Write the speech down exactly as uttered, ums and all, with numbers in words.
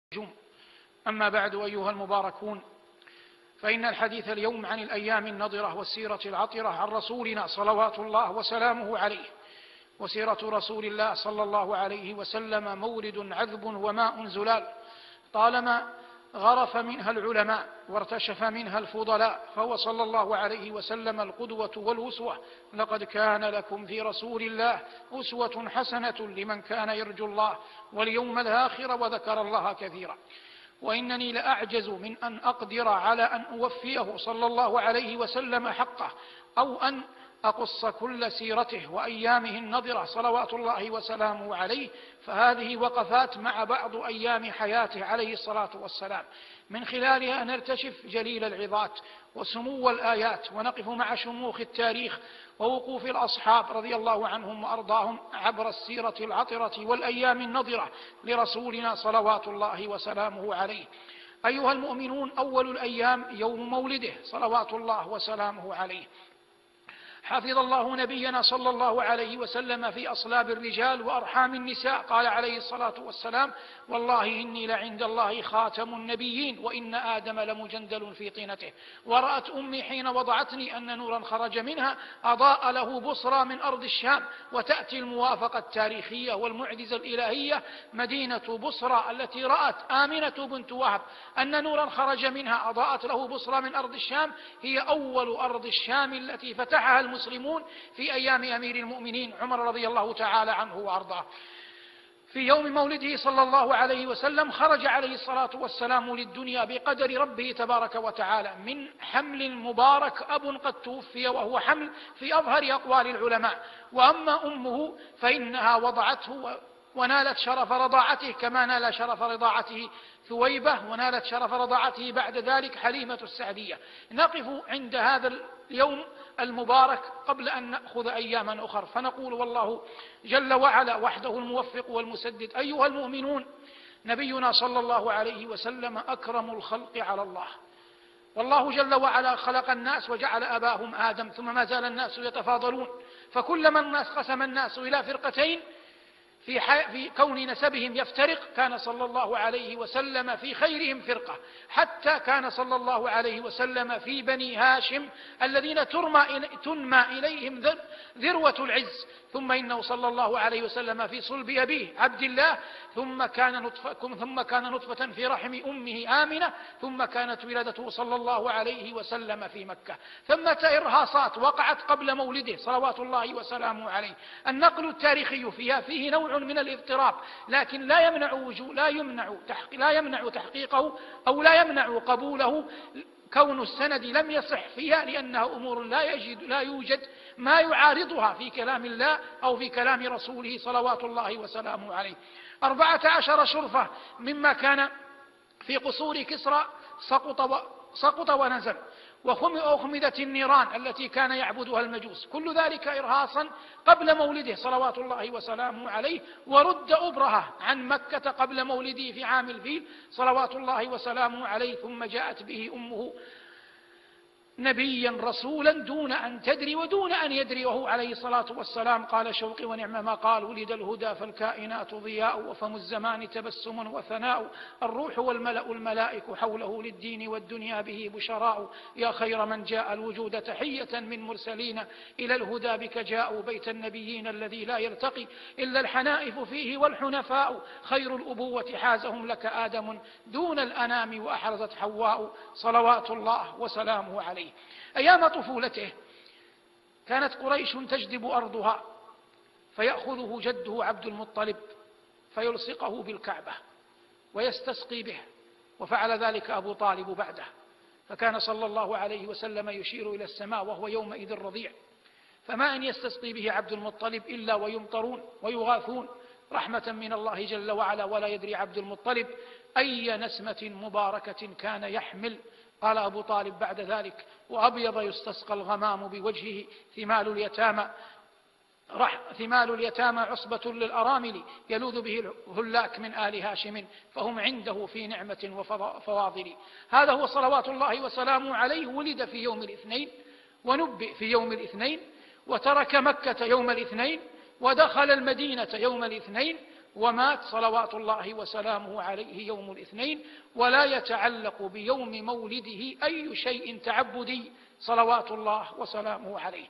النجوم. أما بعد أيها المباركون، فإن الحديث اليوم عن الأيام النضرة والسيرة العطرة عن رسولنا صلوات الله وسلامه عليه. وسيرة رسول الله صلى الله عليه وسلم مورد عذب وماء زلال، طالما غرف منها العلماء وارتشف منها الفضلاء، فهو صلى الله عليه وسلم القدوة والأسوة. لقد كان لكم في رسول الله أسوة حسنة لمن كان يرجو الله واليوم الآخر وذكر الله كثيرا. وإنني لأعجز من أن أقدر على أن أوفيه صلى الله عليه وسلم حقه، أو أن أقص كل سيرته وأيامه النضرة صلوات الله وسلامه عليه، فهذه وقفات مع بعض أيام حياته عليه الصلاة والسلام، من خلالها نرتشف جليل العظات وسمو الآيات، ونقف مع شموخ التاريخ ووقوف الأصحاب رضي الله عنهم وأرضاهم عبر السيرة العطرة والأيام النضرة لرسولنا صلوات الله وسلامه عليه. أيها المؤمنون، أول الأيام يوم مولده صلوات الله وسلامه عليه. حفظ الله نبينا صلى الله عليه وسلم في أصلاب الرجال وأرحام النساء، قال عليه الصلاة والسلام: والله إني لعند الله خاتم النبيين وإن آدم لمجندل في طينته. ورأت أمي حين وضعتني أن نورا خرج منها أضاء له بصرى من أرض الشام. وتأتي الموافقة التاريخية والمعجزة الإلهية، مدينة بصرى التي رأت آمنة بنت وهب أن نورا خرج منها أضاءت له بصرى من أرض الشام، هي أول أرض الشام التي فتحها المسلمون في أيام أمير المؤمنين عمر رضي الله تعالى عنه وأرضاه. في يوم مولده صلى الله عليه وسلم خرج عليه الصلاة والسلام للدنيا بقدر ربه تبارك وتعالى من حمل مبارك، أب قد توفي وهو حمل في أظهر أقوال العلماء. وأما أمه فإنها وضعته ونالت شرف رضاعته كما نال شرف رضاعته ثويبة، ونالت شرف رضاعته بعد ذلك حليمة السعدية. نقف عند هذا اليوم المبارك قبل أن نأخذ أياما أخرى، فنقول: والله جل وعلا وحده الموفق والمسدد. أيها المؤمنون، نبينا صلى الله عليه وسلم أكرم الخلق على الله، والله جل وعلا خلق الناس وجعل أباهم آدم، ثم ما زال الناس يتفاضلون، فكلما الناس قسم الناس إلى فرقتين في, في كون نسبهم يفترق، كان صلى الله عليه وسلم في خيرهم فرقة، حتى كان صلى الله عليه وسلم في بني هاشم الذين ترمى تنمى إليهم ذروة العز. ثم إنه صلى الله عليه وسلم في صلب أبيه عبد الله، ثم كان نطفة, ثم كان نطفة في رحم أمه آمنة، ثم كانت ولادته صلى الله عليه وسلم في مكة. ثمة إرهاصات وقعت قبل مولده صلوات الله وسلامه عليه، النقل التاريخي فيها فيه نوع من الاضطراب، لكن لا يمنع وجو لا يمنع لا يمنع تحقيقه أو لا يمنع قبوله كون السند لم يصح فيها، لأنها أمور لا يجد لا يوجد ما يعارضها في كلام الله أو في كلام رسوله صلوات الله وسلامه عليه. أربعة عشر شرفة مما كان في قصور كسرى سقط سقط ونزل، وأخمدت النيران التي كان يعبدها المجوس، كل ذلك إرهاصا قبل مولده صلوات الله وسلامه عليه. ورد أبرهة عن مكة قبل مولده في عام الفيل صلوات الله وسلامه عليه، ثم جاءت به أمه نبيا رسولا دون أن تدري ودون أن يدري، وهو عليه الصلاة والسلام قال شوقي ونعم ما قال: ولد الهدى فالكائنات ضياء، وفم الزمان تبسم وثناء، الروح والملأ الملائك حوله للدين والدنيا به بشراء، يا خير من جاء الوجود تحية من مرسلين، إلى الهدى بك جاءوا بيت النبيين الذي لا يرتقي إلا الحنائف فيه والحنفاء، خير الأبوة حازهم لك آدم دون الأنام وأحرزت حواء، صلوات الله وسلامه عليه. أيام طفولته كانت قريش تجدب أرضها، فيأخذه جده عبد المطلب فيلصقه بالكعبة ويستسقي به، وفعل ذلك أبو طالب بعده، فكان صلى الله عليه وسلم يشير إلى السماء وهو يومئذ رضيع، فما أن يستسقي به عبد المطلب إلا ويمطرون ويغاثون رحمة من الله جل وعلا، ولا يدري عبد المطلب أي نسمة مباركة كان يحمل. قال أبو طالب بعد ذلك: وأبيض يستسقى الغمام بوجهه ثمال اليتامى ثمال اليتامى عصبة للأرامل، يلوذ به الهلاك من آل هاشم، فهم عنده في نعمة وفواضل. هذا هو صلوات الله وسلامه عليه. ولد في يوم الاثنين، ونبئ في يوم الاثنين، وترك مكة يوم الاثنين، ودخل المدينة يوم الاثنين، ومات صلوات الله وسلامه عليه يوم الاثنين، ولا يتعلق بيوم مولده أي شيء تعبدي صلوات الله وسلامه عليه.